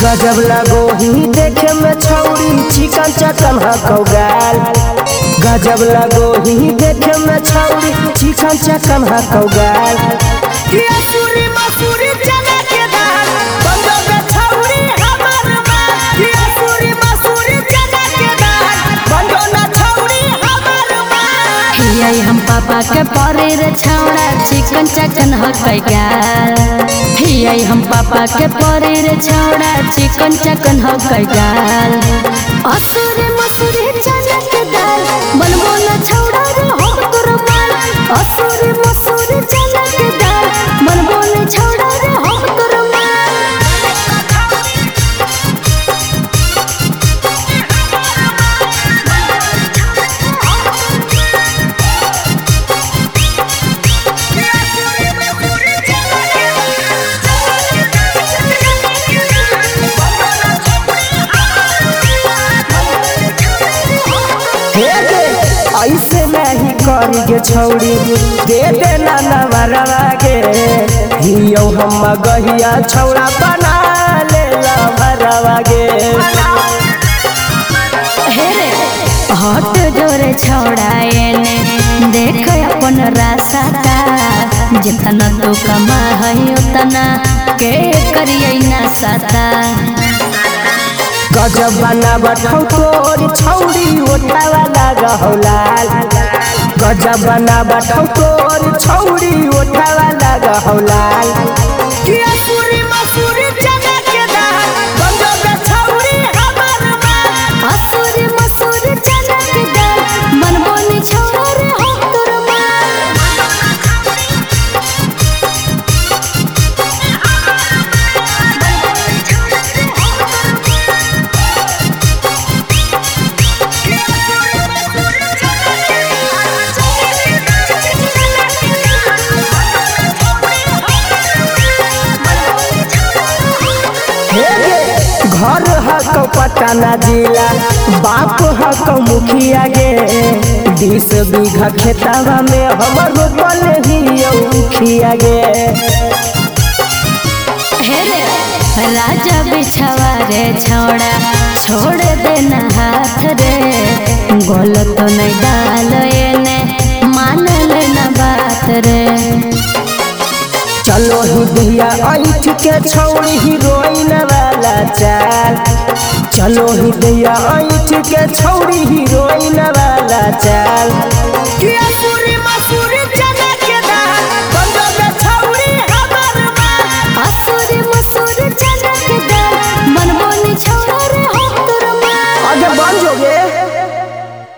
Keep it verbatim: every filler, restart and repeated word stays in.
गजब लगो ही देखे में छौरी चिकन चकन हकौ गाल। गजब लगो ही देखे में छौरी चिकन चकन हकौ गाल। मसूरी मसूरी चना के दाल बंदो में छौरी हमर माल। मसूरी मसूरी चना के दाल बंदो ना छौरी हमर माल। हियै हम पापा के परे रे छौड़ा चिकन चकन हकै गाल। हियै हम पापा के परे रे छौड़ा चिकन चकन हकै गाल। असुरी मसूरी चना के दाल बनबो ना छौड़ा रे हम तोर माल। असुरी मसूरी चना के दाल बनबो ना छौड़ा रे हम तोर माल। ऐसे नहीं करी गे छौरी दे देना नवरवा गे। हियो हम गहिया छौड़ा बना ले भरवा गे। हे रे हट जोरे छौड़ा एने देख अपन रास्ता। जितना तू कमा है उतना के करिए ना साता। गजब बना बैठौ तोर छौरी ओठावा लागौ लाल। गजब बना बैठौ तोर छौरी ओठावा लागौ लाल। मसूरी मसूरी चना के दाल बंदो में छौरी हमर माल। मसूरी मसूरी चना के दाल बनबो नी छौड़ा रे हम तोर माल। घर हकौ पटना जिला बाप हकौ मुखिया गे। बीस बीघा खेतवा में हमर रोपल ही मुखिया गे। हे रे राजा बिछावा रे छौड़ा छोड़ देना हाथ रे। गोल तो नहीं डाल एने मान लेना बात रे। चलो ही दिया ऐठ के छौड़ी हीरोइन वाला चाल। चलो ही दिया ऐठ के छौड़ी हीरोइन वाला चाल।